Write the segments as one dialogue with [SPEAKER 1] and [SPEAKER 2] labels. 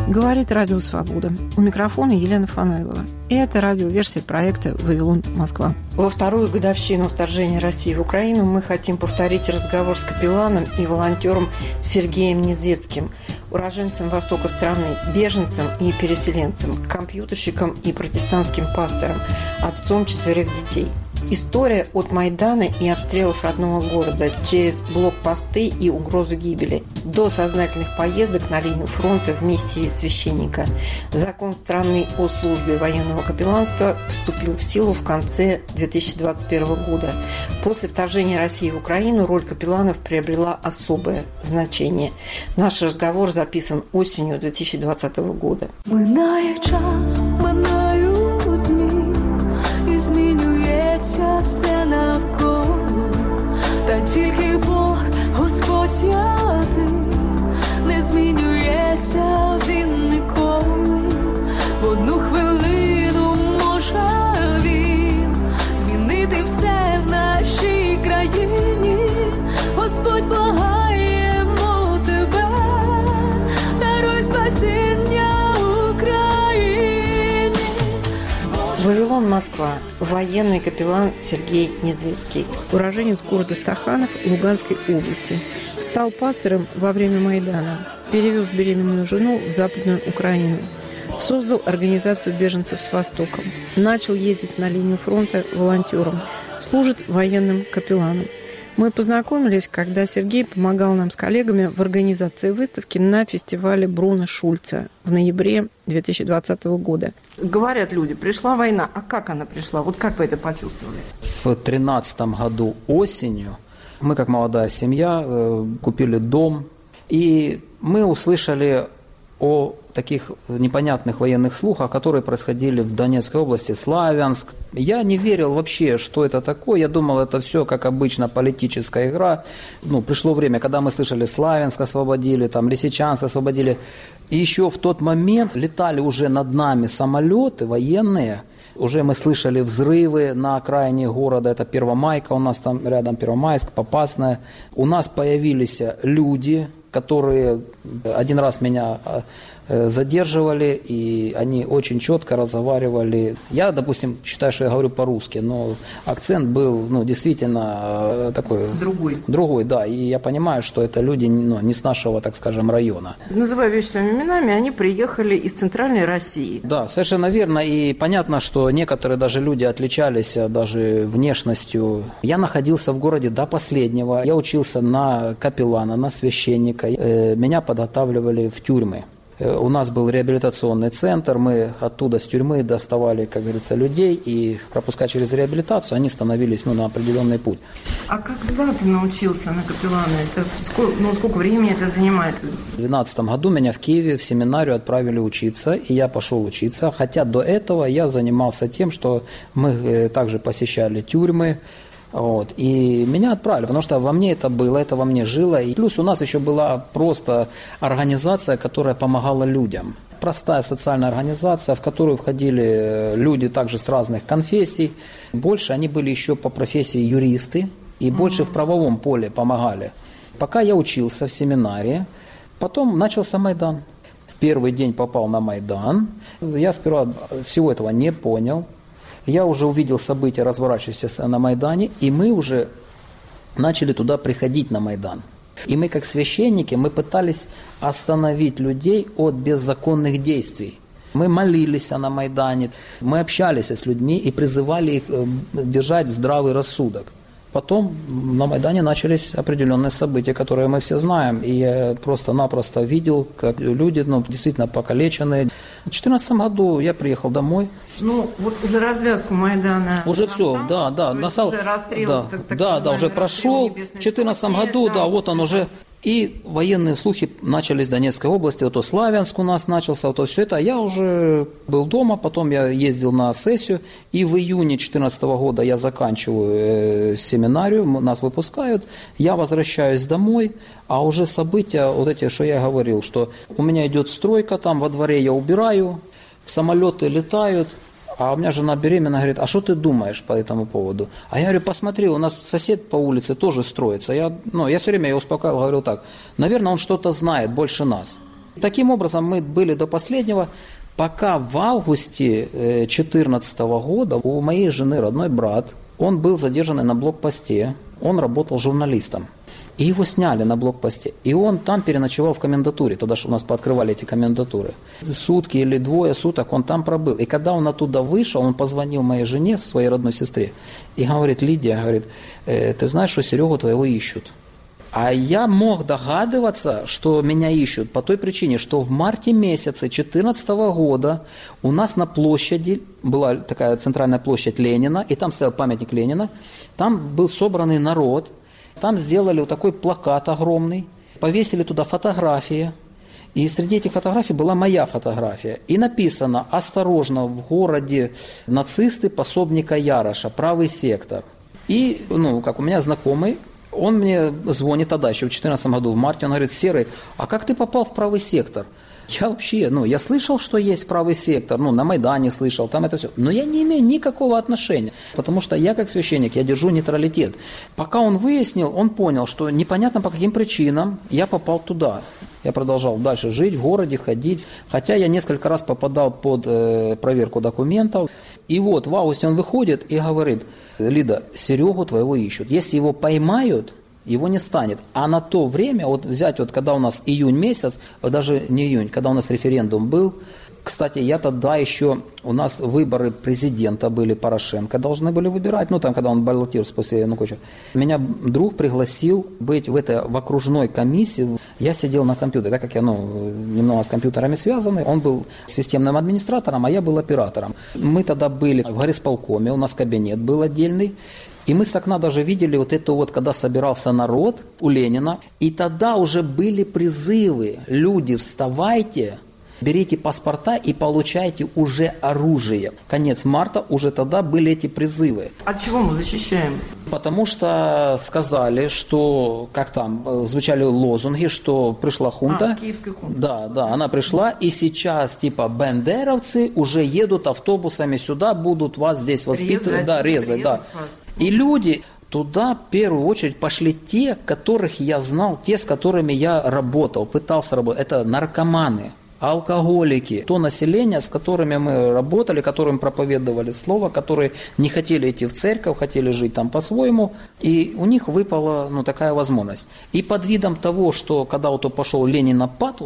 [SPEAKER 1] Говорит Радио Свобода. У микрофона Елена Фанайлова. И это радиоверсия проекта «Вавилон, Москва». Во вторую годовщину вторжения России в Украину мы хотим повторить разговор с капелланом и волонтером Сергеем Незвецким, уроженцем востока страны, беженцем и переселенцем, компьютерщиком и протестантским пастором, отцом 4 детей. История от Майдана и обстрелов родного города через блокпосты и угрозу гибели до сознательных поездок на линию фронта в миссии священника. Закон страны о службе военного капелланства вступил в силу в конце 2021 года. После вторжения России в Украину роль капелланов приобрела особое значение. Наш разговор записан осенью 2020 года.
[SPEAKER 2] Минає час, минають дні, і змінюється все навколо, та тільки Бог, Господь святий, не змінюється Він ніколи. В одну хвилину може Він змінити все в нашій країні. Господь, благаємо Тебе, даруй спасіння Україні.
[SPEAKER 1] Вавилон, Москва. Военный капеллан Сергей Незвецкий. Уроженец города Стаханов Луганской области. Стал пастором во время Майдана. Перевез беременную жену в Западную Украину. Создал организацию беженцев с Востоком. Начал ездить на линию фронта волонтером. Служит военным капелланом. Мы познакомились, когда Сергей помогал нам с коллегами в организации выставки на фестивале Бруно Шульца в ноябре 2020 года. Говорят люди, пришла война. А как она пришла? Вот как вы это почувствовали?
[SPEAKER 3] В 2013 году осенью мы, как молодая семья, купили дом. И мы услышали о таких непонятных военных слухах, которые происходили в Донецкой области, Славянск. Я не верил вообще, что это такое. Я думал, это все, как обычно, политическая игра. Пришло время, когда мы слышали, Славянск освободили, Лисичанск освободили. И еще в тот момент летали уже над нами самолеты военные. Уже мы слышали взрывы на окраине города. Это Первомайка, у нас там рядом Первомайск, Попасная. У нас появились люди, которые один раз меня задерживали, и они очень четко разговаривали. Я, допустим, считаю, что я говорю по-русски, но акцент был, действительно такой... Другой, да. И я понимаю, что это люди, не с нашего, так скажем, района.
[SPEAKER 1] Называя вещи своими именами, они приехали из Центральной России.
[SPEAKER 3] Да, совершенно верно. И понятно, что некоторые даже люди отличались даже внешностью. Я находился в городе до последнего. Я учился на капеллана, на священника. Меня подготавливали в тюрьмы. У нас был реабилитационный центр, мы оттуда с тюрьмы доставали, как говорится, людей, и пропуская через реабилитацию, они становились на определенный путь.
[SPEAKER 1] А когда ты научился на капеллана? Сколько времени это занимает?
[SPEAKER 3] В 2012 году меня в Киеве в семинарию отправили учиться, и я пошел учиться, хотя до этого я занимался тем, что мы также посещали тюрьмы. И меня отправили, потому что во мне это было, это во мне жило. И плюс у нас еще была просто организация, которая помогала людям. Простая социальная организация, в которую входили люди также с разных конфессий. Больше они были еще по профессии юристы и больше в правовом поле помогали. Пока я учился в семинарии, потом начался Майдан. В первый день попал на Майдан. Я сперва всего этого не понял. Я уже увидел события, разворачивающиеся на Майдане, и мы уже начали туда приходить на Майдан. И мы, как священники, мы пытались остановить людей от беззаконных действий. Мы молились на Майдане, мы общались с людьми и призывали их держать здравый рассудок. Потом на Майдане начались определенные события, которые мы все знаем. И я просто-напросто видел, как люди действительно покалеченные. В 2014 году я приехал домой.
[SPEAKER 1] За развязку Майдана...
[SPEAKER 3] Уже все, да.
[SPEAKER 1] Уже расстрел...
[SPEAKER 3] уже прошел. В 2014 году, он уже... И военные слухи начались в Донецкой области, Славянск у нас начался, все это. Я уже был дома, потом я ездил на сессию, и в июне 2014 года я заканчиваю семинарию, нас выпускают, я возвращаюсь домой, а уже события, эти, что я говорил, что у меня идет стройка, там во дворе я убираю, самолеты летают. А у меня жена беременна, говорит, а что ты думаешь по этому поводу? А я говорю, посмотри, у нас сосед по улице тоже строится. Я все время ее успокаивал, говорил так, наверное, он что-то знает больше нас. Таким образом, мы были до последнего, пока в августе 2014 года у моей жены родной брат, он был задержан на блокпосте, он работал журналистом. И его сняли на блокпосте. И он там переночевал в комендатуре. Тогда что у нас пооткрывали эти комендатуры. Сутки или 2 суток он там пробыл. И когда он оттуда вышел, он позвонил моей жене, своей родной сестре, и говорит: Лидия, говорит, ты знаешь, что Серегу твоего ищут. А я мог догадываться, что меня ищут по той причине, что в марте месяце 2014 года у нас на площади, была такая центральная площадь Ленина, и там стоял памятник Ленина, там был собранный народ. Там сделали вот такой плакат огромный, повесили туда фотографии, и среди этих фотографий была моя фотография. И написано: «Осторожно, в городе нацисты пособника Яроша, правый сектор». И, как у меня знакомый, он мне звонит тогда, еще в 2014 году, в марте, он говорит: Серый, а как ты попал в правый сектор? Я вообще, я слышал, что есть правый сектор, на Майдане слышал, там это все, но я не имею никакого отношения, потому что я как священник, я держу нейтралитет. Пока он выяснил, он понял, что непонятно по каким причинам я попал туда. Я продолжал дальше жить в городе, ходить, хотя я несколько раз попадал под проверку документов. И вот в августе он выходит и говорит: Лида, Серегу твоего ищут, если его поймают, его не станет. А на то время, взять, когда у нас июнь месяц, даже не июнь, когда у нас референдум был, кстати, я тогда еще, у нас выборы президента были, Порошенко должны были выбирать, когда он баллотировался после Януковича. Меня друг пригласил быть в окружной комиссии, я сидел на компьютере, так как я, немного с компьютерами связаны, он был системным администратором, а я был оператором. Мы тогда были в горисполкоме, у нас кабинет был отдельный. И мы с окна даже видели когда собирался народ у Ленина, и тогда уже были призывы: люди, вставайте, берите паспорта и получайте уже оружие. Конец марта, уже тогда были эти призывы.
[SPEAKER 1] От чего мы защищаем?
[SPEAKER 3] Потому что сказали, что, звучали лозунги, что пришла хунта.
[SPEAKER 1] Киевская хунта.
[SPEAKER 3] Да, она пришла, и сейчас бендеровцы уже едут автобусами сюда, будут вас здесь воспитывать. Резать. Вас. И люди, туда в первую очередь пошли те, которых я знал, те, с которыми я работал, пытался работать. Это наркоманы, алкоголики, то население, с которыми мы работали, которым проповедовали слово, которые не хотели идти в церковь, хотели жить там по-своему, и у них выпала такая возможность. И под видом того, что когда пошел Ленинопад,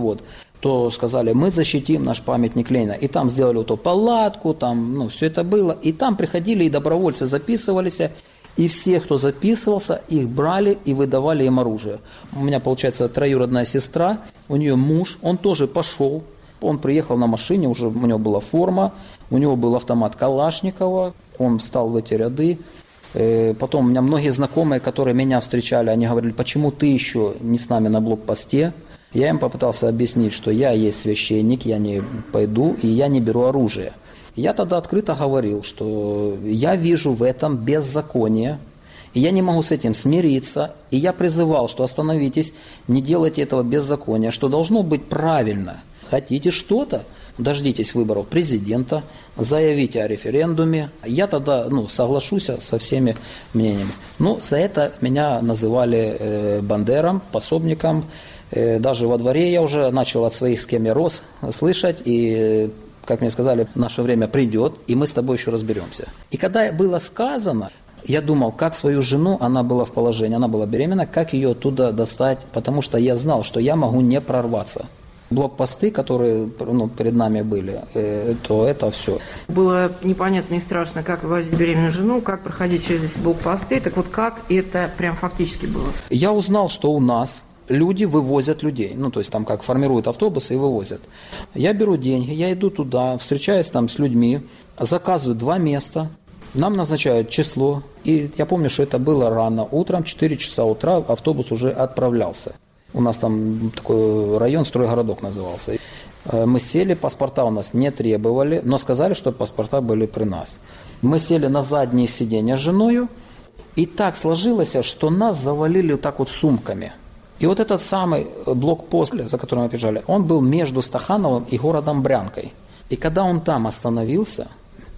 [SPEAKER 3] то сказали: мы защитим наш памятник Ленина. И там сделали палатку, там все это было, и там приходили и добровольцы записывались, и все, кто записывался, их брали и выдавали им оружие. У меня, получается, троюродная сестра, у нее муж, он тоже пошел, он приехал на машине, уже у него была форма, у него был автомат Калашникова, он встал в эти ряды. Потом у меня многие знакомые, которые меня встречали, они говорили: почему ты еще не с нами на блокпосте? Я им попытался объяснить, что я есть священник, я не пойду и я не беру оружие. Я тогда открыто говорил, что я вижу в этом беззаконие, и я не могу с этим смириться, и я призывал, что остановитесь, не делайте этого беззакония, что должно быть правильно. Хотите что-то? Дождитесь выборов президента, заявите о референдуме. Я тогда соглашусь со всеми мнениями. За это меня называли бандером, пособником. Даже во дворе я уже начал от своих, с кем я рос, слышать, и, как мне сказали, наше время придет, и мы с тобой еще разберемся. И когда было сказано, я думал, как свою жену, она была в положении, она была беременна, как ее оттуда достать, потому что я знал, что я могу не прорваться. Блокпосты, которые перед нами были, то это все.
[SPEAKER 1] Было непонятно и страшно, как вывозить беременную жену, как проходить через эти блокпосты. Так как это прям фактически было?
[SPEAKER 3] Я узнал, что у нас люди вывозят людей. То есть там как формируют автобусы и вывозят. Я беру деньги, я иду туда, встречаюсь там с людьми, заказываю 2 места, нам назначают число. И я помню, что это было рано утром, 4 часа утра автобус уже отправлялся. У нас там такой район, стройгородок назывался. Мы сели, паспорта у нас не требовали, но сказали, что паспорта были при нас. Мы сели на заднее сиденье с женой, и так сложилось, что нас завалили сумками. И этот самый блокпост, за которым мы бежали, он был между Стахановым и городом Брянкой. И когда он там остановился,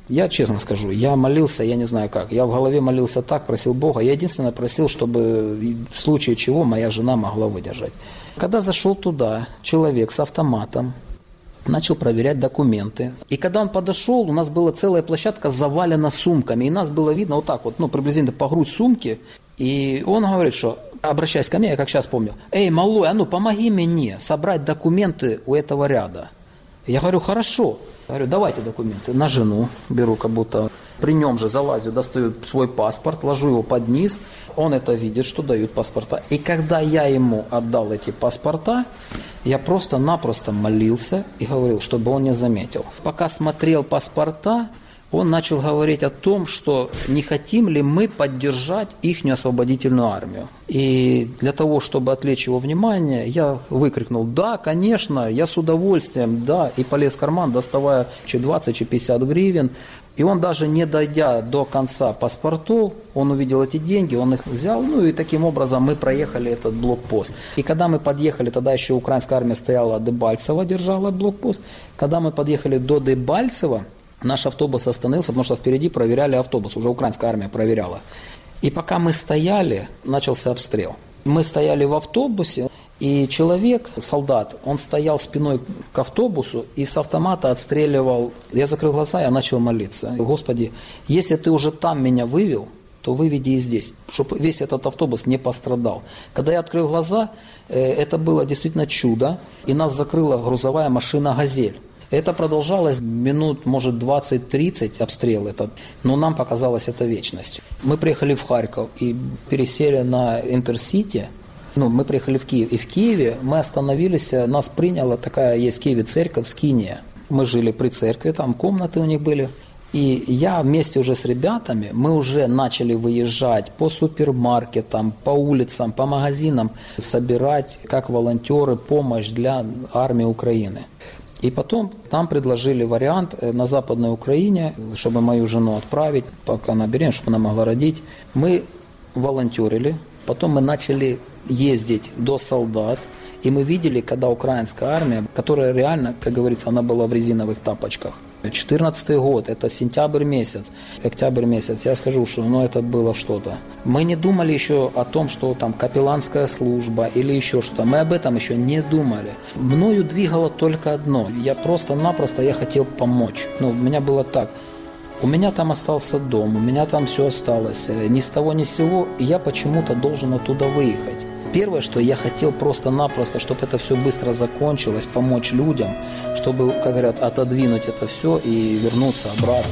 [SPEAKER 3] Я честно скажу, я молился, я не знаю как. Я в голове молился так, просил Бога. Я единственное просил, чтобы в случае чего моя жена могла выдержать. Когда зашел туда человек с автоматом, начал проверять документы. И когда он подошел, у нас была целая площадка завалена сумками. И нас было видно вот так вот, приблизительно по грудь сумки. И он говорит, что, обращаясь ко мне, я как сейчас помню, «Эй, малой, помоги мне собрать документы у этого ряда». Я говорю, хорошо. Я говорю, давайте документы. На жену беру, как будто при нем же залазю, достаю свой паспорт, ложу его под низ. Он это видит, что дают паспорта. И когда я ему отдал эти паспорта, я просто-напросто молился и говорил, чтобы он не заметил. Пока смотрел паспорта, он начал говорить о том, что не хотим ли мы поддержать ихнюю освободительную армию. И для того, чтобы отвлечь его внимание, я выкрикнул, да, конечно, я с удовольствием, да, и полез в карман, доставая 20, 50 гривен. И он даже не дойдя до конца паспортов, он увидел эти деньги, он их взял, и таким образом мы проехали этот блокпост. И когда мы подъехали, тогда еще украинская армия стояла, Дебальцево держала блокпост, когда мы подъехали до Дебальцева, наш автобус остановился, потому что впереди проверяли автобус, уже украинская армия проверяла. И пока мы стояли, начался обстрел. Мы стояли в автобусе, и человек, солдат, он стоял спиной к автобусу и с автомата отстреливал. Я закрыл глаза, я начал молиться. Господи, если ты уже там меня вывел, то выведи и здесь, чтобы весь этот автобус не пострадал. Когда я открыл глаза, это было действительно чудо, и нас закрыла грузовая машина «Газель». Это продолжалось минут, может, 20-30 обстрел этот, но нам показалось это вечностью. Мы приехали в Харьков и пересели на Интерсити. Мы приехали в Киев. И в Киеве мы остановились, нас приняла такая, есть в Киеве церковь Скиния. Мы жили при церкви, там комнаты у них были. И я вместе уже с ребятами, мы уже начали выезжать по супермаркетам, по улицам, по магазинам, собирать, как волонтеры, помощь для армии Украины. И потом нам предложили вариант на Западной Украине, чтобы мою жену отправить, пока она беременна, чтобы она могла родить. Мы волонтерили, потом мы начали ездить до солдат, и мы видели, когда украинская армия, которая реально, как говорится, она была в резиновых тапочках. 2014 год, это сентябрь месяц, октябрь месяц, я скажу, что это было что-то. Мы не думали еще о том, что там капелланская служба или еще что-то, мы об этом еще не думали. Мною двигало только одно, я просто-напросто хотел помочь. У меня было так, у меня там остался дом, у меня там все осталось, ни с того ни с сего, и я почему-то должен оттуда выехать. Первое, что я хотел просто-напросто, чтобы это все быстро закончилось, помочь людям, чтобы, как говорят, отодвинуть это все и вернуться обратно.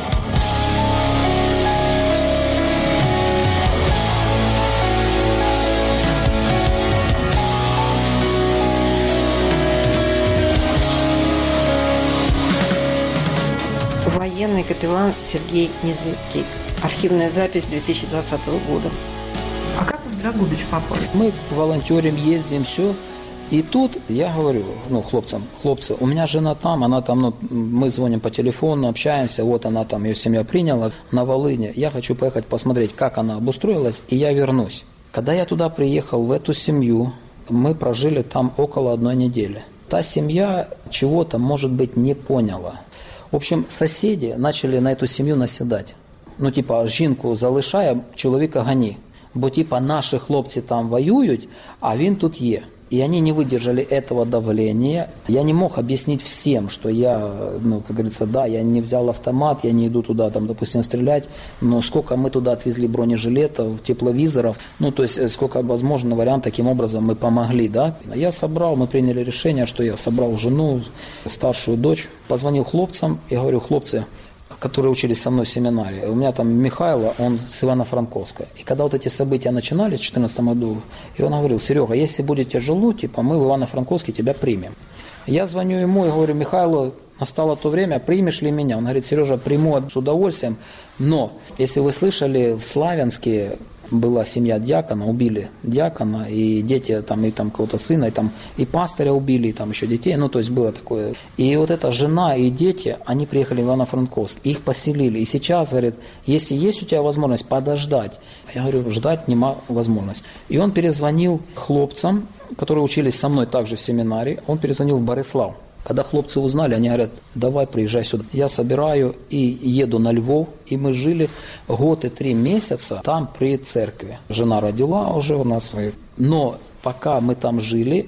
[SPEAKER 1] Военный капеллан Сергей Незвицкий. Архивная запись 2020 года. А как вы в Драгобич попали?
[SPEAKER 3] Мы волонтерим, ездим, все. И тут я говорю, хлопцам, хлопцы, у меня жена там, она там, мы звоним по телефону, общаемся, вот она там, ее семья приняла на Волыне. Я хочу поехать посмотреть, как она обустроилась, и я вернусь. Когда я туда приехал, в эту семью, мы прожили там около 1 недели. Та семья чего-то, может быть, не поняла. В общем, соседи начали на эту семью наседать. Жінку залишає, чоловіка гони. Бо, наші хлопці там воюють, а він тут є. И они не выдержали этого давления. Я не мог объяснить всем, что я, как говорится, да, я не взял автомат, я не иду туда, допустим, стрелять, но сколько мы туда отвезли бронежилетов, тепловизоров, то есть сколько возможно вариант, таким образом мы помогли, да. Мы приняли решение, что я собрал жену, старшую дочь, позвонил хлопцам и говорю, хлопцы, которые учились со мной в семинаре. У меня там Михайло, он с Ивано-Франковска. И когда вот эти события начинались в 2014 году, и он говорил, Серега, если будет тяжело, мы в Ивано-Франковске тебя примем. Я звоню ему и говорю, Михайло, настало то время, примешь ли меня? Он говорит, Сережа, приму с удовольствием, но, если вы слышали, в Славянске была семья диакона, убили диакона, и дети, и кого-то сына, и пастыря убили, и еще детей, то есть было такое. И вот эта жена и дети, они приехали в Ивано-Франковск, их поселили. И сейчас, говорит, если есть у тебя возможность подождать, я говорю, ждать нема возможности. И он перезвонил хлопцам, которые учились со мной также в семинаре, он перезвонил в Борислав. Когда хлопцы узнали, они говорят, давай приезжай сюда. Я собираю и еду на Львов, и мы жили год и 3 месяца там при церкви. Жена родила уже у нас. Но пока мы там жили,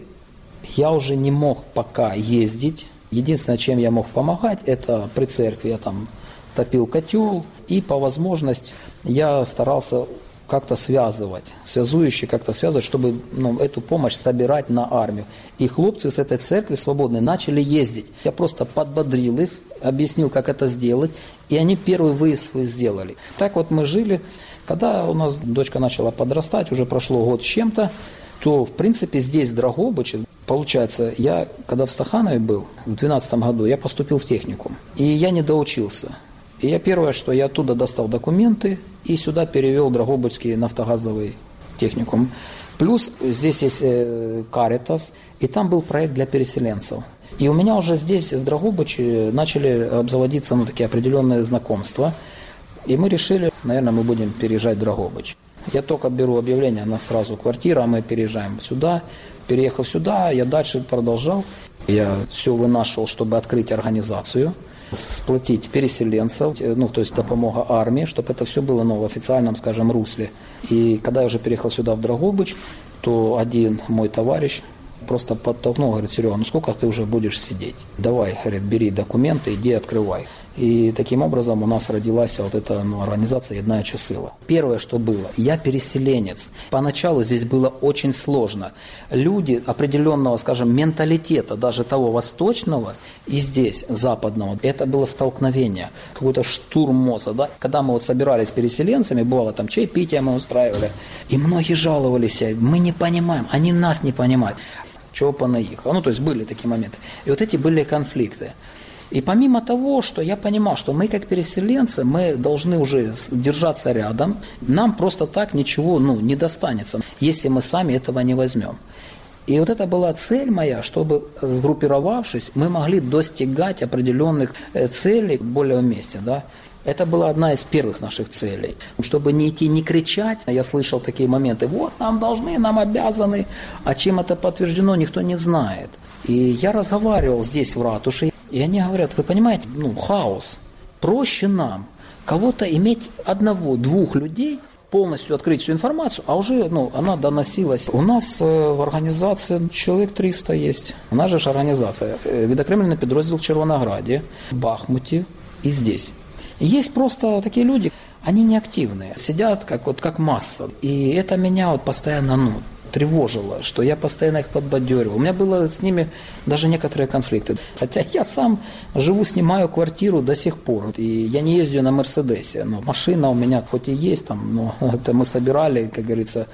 [SPEAKER 3] я уже не мог пока ездить. Единственное, чем я мог помогать, это при церкви я там топил котел, и по возможности я старался как-то связывающие как-то связывать, чтобы эту помощь собирать на армию. И хлопцы с этой церкви свободной начали ездить. Я просто подбодрил их, объяснил, как это сделать, и они первый выезд свой сделали. Так вот мы жили. Когда у нас дочка начала подрастать, уже прошло год с чем-то, то, в принципе, здесь, в Драгобыче, получается, я, когда в Стаханове был, в 2012 году, я поступил в техникум, и я не доучился. И я первое, что я оттуда достал документы и сюда перевел Драгобычский нафтогазовый техникум. Плюс здесь есть Каритас, и там был проект для переселенцев. И у меня уже здесь, в Драгобыче, начали обзаводиться такие определенные знакомства. И мы решили, наверное, мы будем переезжать в Драгобыч. Я только беру объявление, у нас сразу квартира, а мы переезжаем сюда. Переехав сюда, я дальше продолжал. Я все вынашивал, чтобы открыть организацию, сплотить переселенцев, то есть допомога армии, чтобы это все было в официальном, скажем, русле. И когда я уже переехал сюда, в Драгобыч, то один мой товарищ просто подтолкнул, говорит, Серега, сколько ты уже будешь сидеть? Давай, говорит, бери документы, иди открывай. И таким образом у нас родилась вот эта организация «Єднаюча сила». Первое, что было, я переселенец. Поначалу здесь было очень сложно. Люди определенного, скажем, менталитета, даже того восточного и здесь, западного, это было столкновение, какой-то штурм мозга. Да? Когда мы собирались с переселенцами, бывало там чаепитие мы устраивали, и многие жаловались, мы не понимаем, они нас не понимают. Чего понаехало? То есть были такие моменты. И вот эти были конфликты. И помимо того, что я понимал, что мы как переселенцы, мы должны уже держаться рядом, нам просто так ничего не достанется, если мы сами этого не возьмем. И вот это была цель моя, чтобы, сгруппировавшись, мы могли достигать определенных целей более вместе. Да? Это была одна из первых наших целей. Чтобы не идти, не кричать, я слышал такие моменты, вот нам должны, нам обязаны, а чем это подтверждено, никто не знает. И я разговаривал здесь в ратуше, и они говорят, вы понимаете, хаос. Проще нам кого-то иметь одного-двух людей, полностью открыть всю информацию, а уже она доносилась. У нас в организации человек 300 есть. У нас же организация. Відокремлений підрозділ в Червонограді, в Бахмуте и здесь. Есть просто такие люди, они неактивные, сидят как масса. И это меня постоянно тревожило, что я постоянно их подбадёривал. У меня было с ними даже некоторые конфликты. Хотя я сам живу, снимаю квартиру до сих пор. И я не ездю на Мерседесе. Машина у меня хоть и есть, но это мы собирали, как говорится,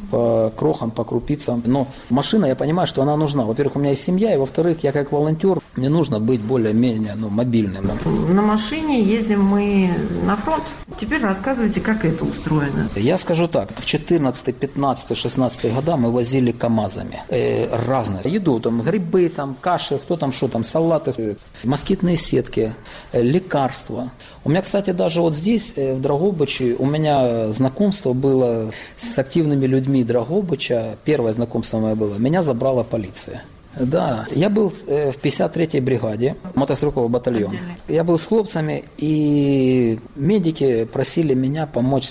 [SPEAKER 3] по крохам, по крупицам. Но машина, я понимаю, что она нужна. Во-первых, у меня есть семья, и во-вторых, я как волонтер, мне нужно быть более-менее мобильным.
[SPEAKER 1] На машине ездим мы на фронт. Теперь рассказывайте, как это устроено.
[SPEAKER 3] Я скажу так. В 14, 15, 16 годах мы возили КАМАЗами разные еду, грибы, каши, кто что салаты, москитные сетки, лекарства. У меня, кстати, даже здесь, в Драгобыче, у меня знакомство было с активными людьми Драгобыча. Первое знакомство мое было. Меня забрала полиция. Да, я был в 53-й бригаде, мотострелковый батальон. Я был с хлопцами, и медики просили меня помочь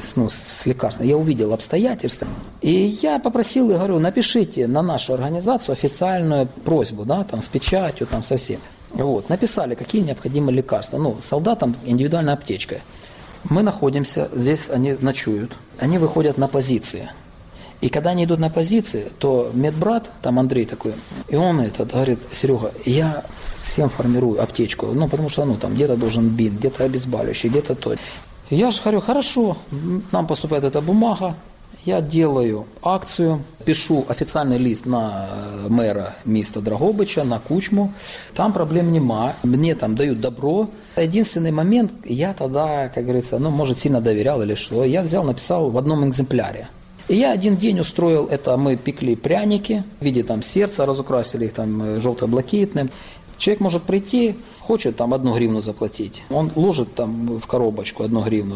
[SPEAKER 3] с лекарством. Я увидел обстоятельства, и я попросил и говорю, напишите на нашу организацию официальную просьбу, с печатью, со всем. Написали, какие необходимы лекарства. Солдатам индивидуальная аптечка. Мы находимся, здесь они ночуют, они выходят на позиции. И когда они идут на позиции, то медбрат, Андрей такой, и он говорит, Серега, я всем формирую аптечку, потому что где-то должен бинт, где-то обезболивающий, где-то то. Я же говорю, хорошо, нам поступает эта бумага, я делаю акцию, пишу официальный лист на мэра міста Драгобича, на Кучму, там проблем нема, мне дают добро. Единственный момент, я тогда, как говорится, может сильно доверял или что, я взял, написал в одном экземпляре. И я один день устроил это, мы пекли пряники в виде сердца, разукрасили их желто-блакитным. Человек может прийти, хочет 1 гривну заплатить. Он ложит в коробочку 1 гривну,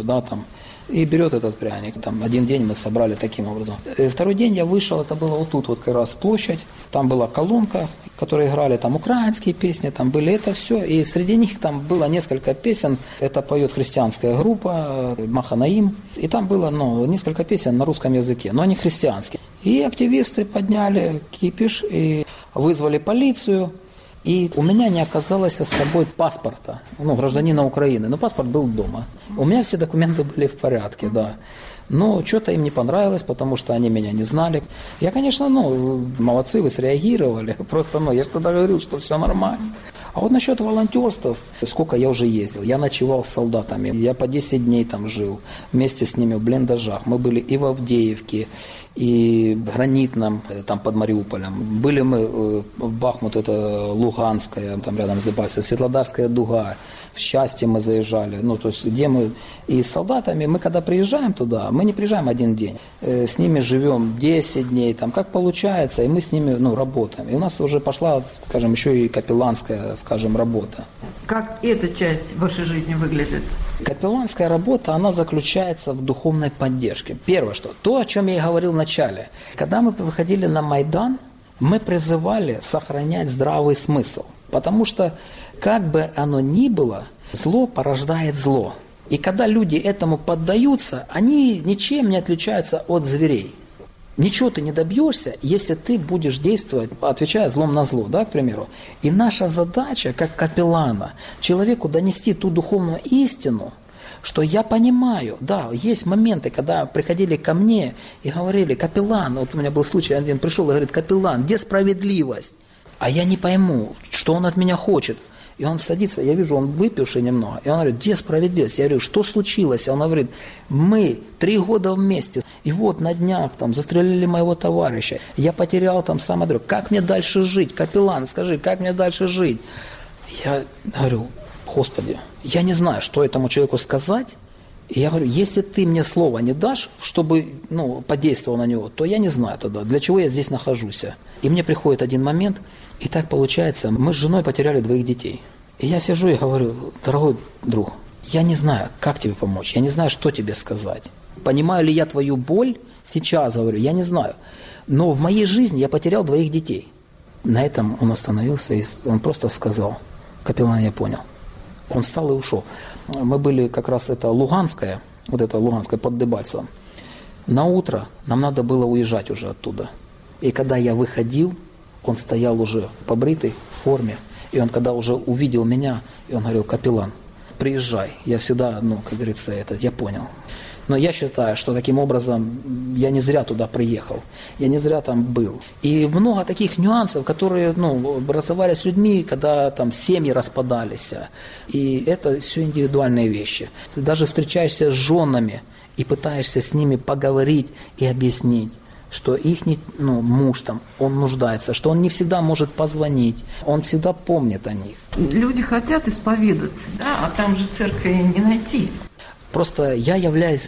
[SPEAKER 3] и берет этот пряник. Один день мы собрали таким образом. Второй день я вышел, это было тут как раз площадь. Там была колонка, которые играли там украинские песни, там были это все. И среди них там было несколько песен. Это поет христианская группа Маханаим. И там было несколько песен на русском языке, но они христианские. И активисты подняли кипиш и вызвали полицию. И у меня не оказалось с собой паспорта, гражданина Украины. Но паспорт был дома. У меня все документы были в порядке, да. Но что-то им не понравилось, потому что они меня не знали. Я, конечно, молодцы, вы среагировали. Просто, я же тогда говорил, что все нормально. А вот насчет волонтерства, сколько я уже ездил. Я ночевал с солдатами, я по 10 дней там жил, вместе с ними в блиндажах. Мы были и в Авдеевке, и в Гранитном, там под Мариуполем. Были мы в Бахмут, это Луганская, там рядом с Дебальцевым, Светлодарская дуга. В Счастье мы заезжали, то есть где мы и с солдатами, мы когда приезжаем туда, мы не приезжаем один день, с ними живем 10 дней, там как получается, и мы с ними работаем. И у нас уже пошла, скажем, еще и капелланская, скажем, работа.
[SPEAKER 1] Как эта часть вашей жизни выглядит?
[SPEAKER 3] Капелланская работа, она заключается в духовной поддержке. Первое, то, о чем я и говорил в начале. Когда мы выходили на Майдан, мы призывали сохранять здравый смысл, потому что как бы оно ни было, зло порождает зло. И когда люди этому поддаются, они ничем не отличаются от зверей. Ничего ты не добьешься, если ты будешь действовать, отвечая злом на зло, да, к примеру. И наша задача, как капеллана, человеку донести ту духовную истину, что я понимаю, да, есть моменты, когда приходили ко мне и говорили: капеллан, вот у меня был случай, один пришел и говорит: капеллан, где справедливость? А я не пойму, что он от меня хочет. И он садится, я вижу, он выпивший немного, и он говорит: где справедливость? Я говорю: что случилось? Он говорит: мы 3 года вместе, и вот на днях там застрелили моего товарища, я потерял там самое дорогое, как мне дальше жить? Капеллан, скажи, как мне дальше жить? Я говорю: Господи, я не знаю, что этому человеку сказать. И я говорю: если ты мне слова не дашь, чтобы подействовал на него, то я не знаю тогда, для чего я здесь нахожусь. И мне приходит один момент, и так получается, мы с женой потеряли 2 детей. И я сижу и говорю: дорогой друг, я не знаю, как тебе помочь, я не знаю, что тебе сказать. Понимаю ли я твою боль сейчас, говорю, я не знаю. Но в моей жизни я потерял 2 детей. На этом он остановился, и он просто сказал: капеллан, я понял. Он встал и ушел. Мы были как раз, это Луганская, под Дебальцевым. На утро нам надо было уезжать уже оттуда. И когда я выходил, он стоял уже побритый, в форме. И он когда уже увидел меня, и он говорил: капеллан, приезжай. Я всегда, как говорится, я понял. Но я считаю, что таким образом я не зря туда приехал, я не зря там был. И много таких нюансов, которые образовались с людьми, когда там семьи распадались. И это все индивидуальные вещи. Ты даже встречаешься с женами и пытаешься с ними поговорить и объяснить, что их муж там, он нуждается, что он не всегда может позвонить, он всегда помнит о них.
[SPEAKER 1] Люди хотят исповедаться, да, а там же церкви не найти.
[SPEAKER 3] Просто я являюсь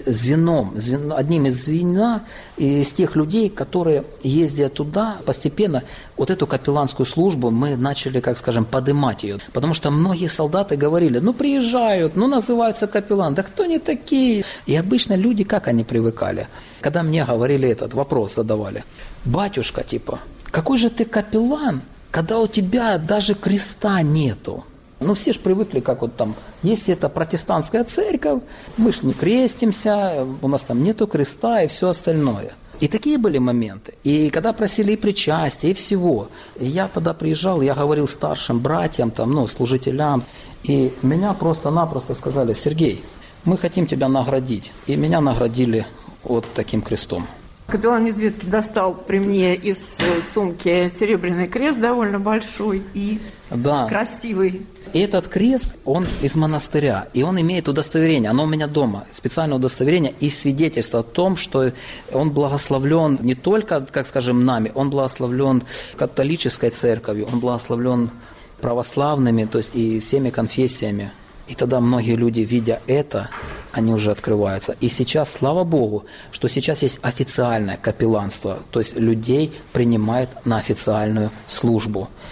[SPEAKER 3] одним из звена из тех людей, которые, ездя туда, постепенно вот эту капелланскую службу мы начали, подымать ее. Потому что многие солдаты говорили: приезжают, называются капеллан, да кто они такие? И обычно люди, как они привыкали? Когда мне говорили этот вопрос, задавали: батюшка, какой же ты капеллан, когда у тебя даже креста нету? Все же привыкли, как если это протестантская церковь, мы же не крестимся, у нас там нету креста и все остальное. И такие были моменты. И когда просили и причастия, и всего, и я тогда приезжал, я говорил старшим братьям, служителям, и меня просто-напросто сказали: Сергей, мы хотим тебя наградить. И меня наградили вот таким крестом.
[SPEAKER 1] Капеллан Незвецкий достал при мне из сумки серебряный крест довольно большой и красивый.
[SPEAKER 3] И этот крест, он из монастыря, и он имеет удостоверение, оно у меня дома, специальное удостоверение и свидетельство о том, что он благословлен не только, нами, он благословлен католической церковью, он благословлен православными, то есть и всеми конфессиями. И тогда многие люди, видя это, они уже открываются. И сейчас, слава Богу, что сейчас есть официальное капелланство, то есть людей принимают на официальную службу.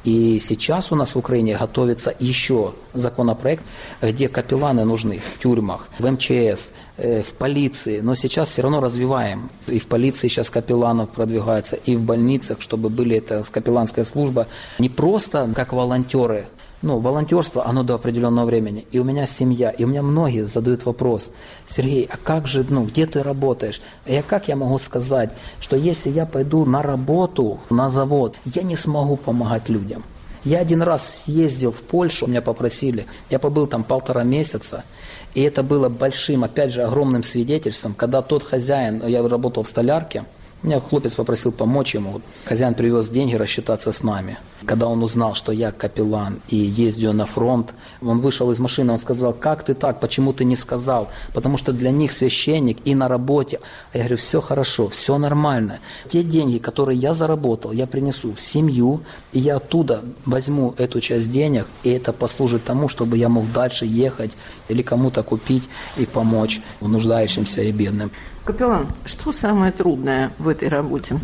[SPEAKER 3] И сейчас у нас в Украине готовится еще законопроект, где капелланы нужны в тюрьмах, в МЧС, в полиции. Но сейчас все равно развиваем. И в полиции сейчас капелланов продвигается, и в больницах, чтобы были это капелланская служба. Не просто как волонтеры. Волонтерство, оно до определенного времени. И у меня семья, и у меня многие задают вопрос: Сергей, а как же, где ты работаешь? Как я могу сказать, что если я пойду на работу, на завод, я не смогу помогать людям? Я один раз съездил в Польшу, меня попросили, я побыл там 1,5 месяца, и это было большим, опять же, огромным свидетельством, когда тот хозяин, я работал в столярке, меня хлопец попросил помочь ему. Хозяин привез деньги рассчитаться с нами. Когда он узнал, что я капеллан и ездю на фронт, он вышел из машины, он сказал: как ты так, почему ты не сказал? Потому что для них священник и на работе. Я говорю: все хорошо, все нормально. Те деньги, которые я заработал, я принесу в семью, и я оттуда возьму эту часть денег, и это послужит тому, чтобы я мог дальше ехать или кому-то купить и помочь нуждающимся и бедным.
[SPEAKER 1] Капеллан, что самое трудное в этой работе?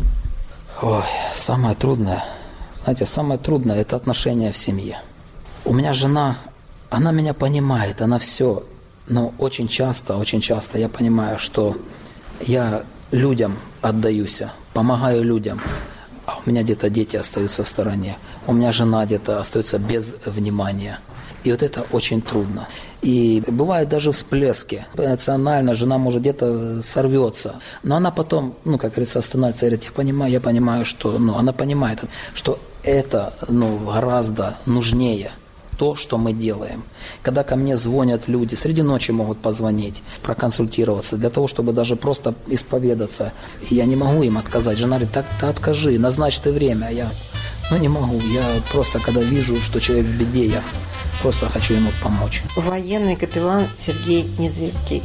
[SPEAKER 3] Самое трудное, самое трудное – это отношения в семье. У меня жена, она меня понимает, она все, но очень часто я понимаю, что я людям отдаюсь, помогаю людям, а у меня где-то дети остаются в стороне, у меня жена где-то остается без внимания. И вот это очень трудно. И бывают даже всплески. Эмоционально жена может где-то сорвется. Но она потом, как говорится, останавливается и говорит: я понимаю, что... она понимает, что это гораздо нужнее то, что мы делаем. Когда ко мне звонят люди, среди ночи могут позвонить, проконсультироваться, для того, чтобы даже просто исповедаться. И я не могу им отказать. Жена говорит: так откажи, назначь ты время. Я не могу. Я просто, когда вижу, что человек в беде, я просто хочу ему помочь.
[SPEAKER 1] Военный капеллан Сергей Незвецкий.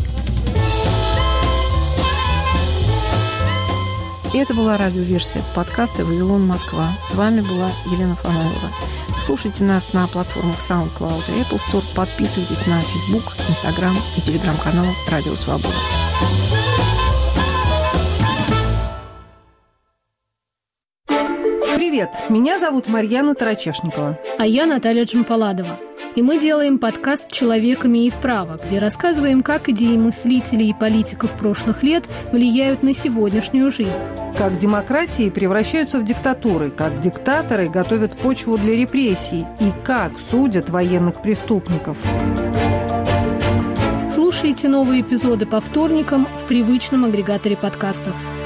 [SPEAKER 1] И это была радиоверсия подкаста «Вавилон, Москва». С вами была Елена Фанайлова. Слушайте нас на платформах SoundCloud и Apple Store. Подписывайтесь на Facebook, Instagram и телеграм-канал «Радио Свобода».
[SPEAKER 4] Привет, меня зовут Марьяна Тарачешникова.
[SPEAKER 5] А я Наталья Джампаладова. И мы делаем подкаст «Человек имеет право», где рассказываем, как идеи мыслителей и политиков прошлых лет влияют на сегодняшнюю жизнь.
[SPEAKER 4] Как демократии превращаются в диктатуры, как диктаторы готовят почву для репрессий и как судят военных преступников.
[SPEAKER 5] Слушайте новые эпизоды по вторникам в привычном агрегаторе подкастов.